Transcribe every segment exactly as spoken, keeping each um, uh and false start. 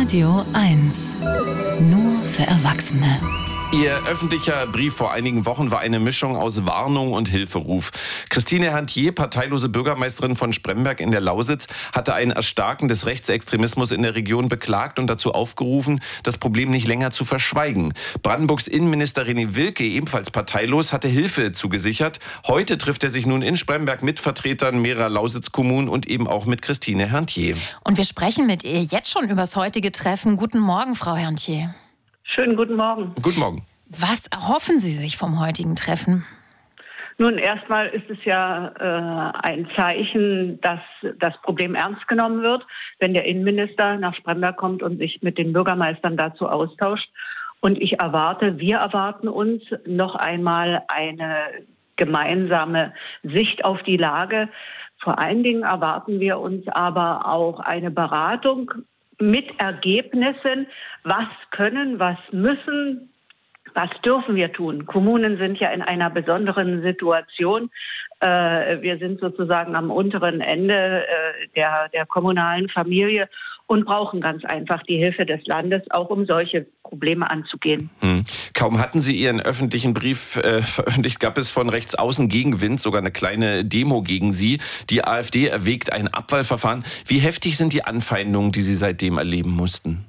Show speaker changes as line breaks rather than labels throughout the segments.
Radio eins. Nur für Erwachsene.
Ihr öffentlicher Brief vor einigen Wochen war eine Mischung aus Warnung und Hilferuf. Christine Hantje, parteilose Bürgermeisterin von Spremberg in der Lausitz, hatte ein Erstarken des Rechtsextremismus in der Region beklagt und dazu aufgerufen, das Problem nicht länger zu verschweigen. Brandenburgs Innenminister René Wilke, ebenfalls parteilos, hatte Hilfe zugesichert. Heute trifft er sich nun in Spremberg mit Vertretern mehrerer Lausitz-Kommunen und eben auch mit Christine Hantje.
Und wir sprechen mit ihr jetzt schon über das heutige Treffen. Guten Morgen, Frau Hantje.
Schönen guten Morgen.
Guten Morgen.
Was erhoffen Sie sich vom heutigen Treffen?
Nun, erstmal ist es ja äh, ein Zeichen, dass das Problem ernst genommen wird, wenn der Innenminister nach Spremberg kommt und sich mit den Bürgermeistern dazu austauscht. Und ich erwarte, wir erwarten uns noch einmal eine gemeinsame Sicht auf die Lage. Vor allen Dingen erwarten wir uns aber auch eine Beratung mit Ergebnissen, was können, was müssen, was dürfen wir tun. Kommunen sind ja in einer besonderen Situation. Äh, wir sind sozusagen am unteren Ende äh, der, der kommunalen Familie und brauchen ganz einfach die Hilfe des Landes, auch um solche Probleme anzugehen.
Hm. Kaum hatten Sie Ihren öffentlichen Brief äh, veröffentlicht, gab es von rechts außen Gegenwind, sogar eine kleine Demo gegen Sie. Die AfD erwägt ein Abwahlverfahren. Wie heftig sind die Anfeindungen, die Sie seitdem erleben mussten?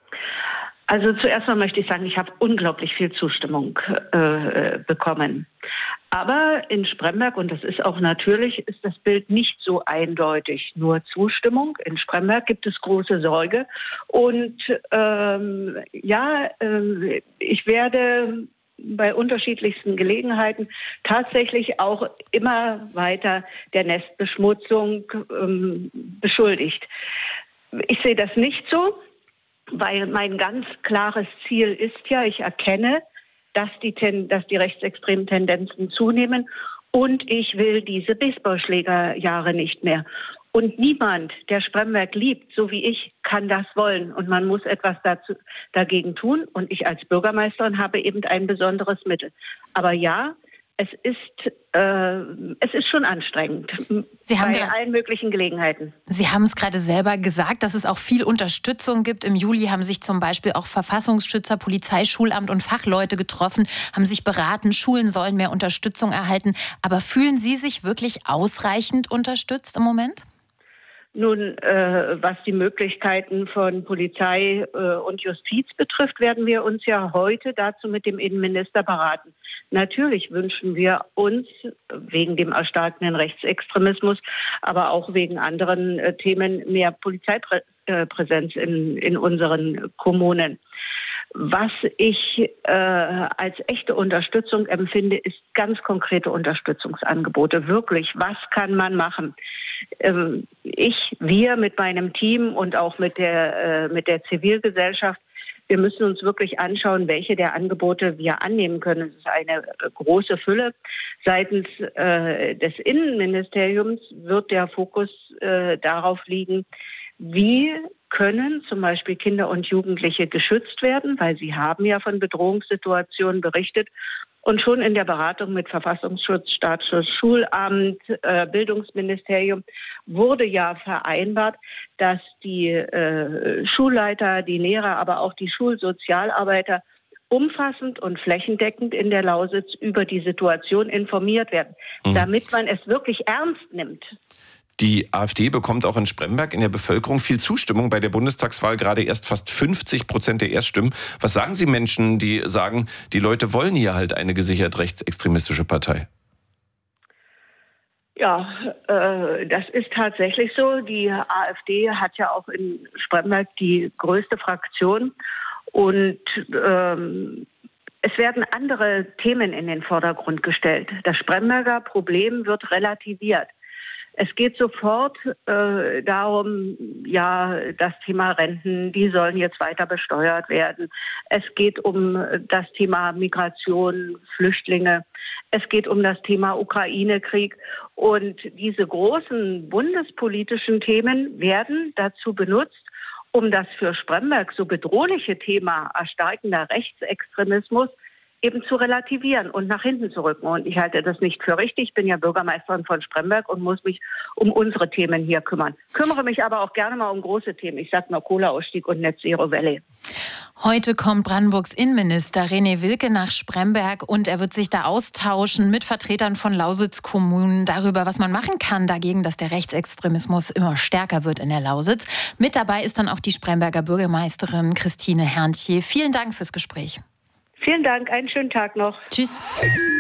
Also zuerst mal möchte ich sagen, ich habe unglaublich viel Zustimmung äh, bekommen. Aber in Spremberg, und das ist auch natürlich, ist das Bild nicht so eindeutig. Nur Zustimmung. In Spremberg gibt es große Sorge. Und ähm, ja, äh, ich werde bei unterschiedlichsten Gelegenheiten tatsächlich auch immer weiter der Nestbeschmutzung ähm, beschuldigt. Ich sehe das nicht so. Weil mein ganz klares Ziel ist ja, ich erkenne, dass die, Ten, dass die rechtsextremen Tendenzen zunehmen und ich will diese Baseballschlägerjahre nicht mehr. Und niemand, der Spremberg liebt, so wie ich, kann das wollen. Und man muss etwas dazu, dagegen tun. Und ich als Bürgermeisterin habe eben ein besonderes Mittel. Aber ja, es ist, äh, es ist schon anstrengend.
Sie haben
bei
grad,
allen möglichen Gelegenheiten.
Sie haben es gerade selber gesagt, dass es auch viel Unterstützung gibt. Im Juli haben sich zum Beispiel auch Verfassungsschützer, Polizei, Schulamt und Fachleute getroffen, haben sich beraten, Schulen sollen mehr Unterstützung erhalten. Aber fühlen Sie sich wirklich ausreichend unterstützt im Moment?
Nun, äh, was die Möglichkeiten von Polizei äh, und Justiz betrifft, werden wir uns ja heute dazu mit dem Innenminister beraten. Natürlich wünschen wir uns wegen dem erstarkenden Rechtsextremismus, aber auch wegen anderen äh, Themen mehr Polizeipräsenz in, in unseren Kommunen. Was ich äh, als echte Unterstützung empfinde, ist ganz konkrete Unterstützungsangebote. Wirklich, was kann man machen? Ähm, ich, wir mit meinem Team und auch mit der, äh, mit der Zivilgesellschaft, wir müssen uns wirklich anschauen, welche der Angebote wir annehmen können. Es ist eine äh, große Fülle. Seitens äh, des Innenministeriums wird der Fokus äh, darauf liegen, wie können zum Beispiel Kinder und Jugendliche geschützt werden, weil sie haben ja von Bedrohungssituationen berichtet. Und schon in der Beratung mit Verfassungsschutz, Staatsschutz, Schulamt, äh, Bildungsministerium wurde ja vereinbart, dass die äh, Schulleiter, die Lehrer, aber auch die Schulsozialarbeiter umfassend und flächendeckend in der Lausitz über die Situation informiert werden, mhm. damit man es wirklich ernst nimmt.
Die AfD bekommt auch in Spremberg in der Bevölkerung viel Zustimmung. Bei der Bundestagswahl gerade erst fast fünfzig Prozent der Erststimmen. Was sagen Sie Menschen, die sagen, die Leute wollen hier halt eine gesichert rechtsextremistische Partei?
Ja, äh, das ist tatsächlich so. Die AfD hat ja auch in Spremberg die größte Fraktion. Und ähm, es werden andere Themen in den Vordergrund gestellt. Das Spremberger Problem wird relativiert. Es geht sofort äh, darum, ja, das Thema Renten, die sollen jetzt weiter besteuert werden. Es geht um das Thema Migration, Flüchtlinge. Es geht um das Thema Ukraine-Krieg. Und diese großen bundespolitischen Themen werden dazu benutzt, um das für Spremberg so bedrohliche Thema erstarkender Rechtsextremismus eben zu relativieren und nach hinten zu rücken. Und ich halte das nicht für richtig. Ich bin ja Bürgermeisterin von Spremberg und muss mich um unsere Themen hier kümmern. Kümmere mich aber auch gerne mal um große Themen. Ich sag mal Kohleausstieg und Net Zero Valley.
Heute kommt Brandenburgs Innenminister René Wilke nach Spremberg und er wird sich da austauschen mit Vertretern von Lausitz-Kommunen darüber, was man machen kann dagegen, dass der Rechtsextremismus immer stärker wird in der Lausitz. Mit dabei ist dann auch die Spremberger Bürgermeisterin Christine Herrntje. Vielen Dank fürs Gespräch.
Vielen Dank, einen schönen Tag noch.
Tschüss.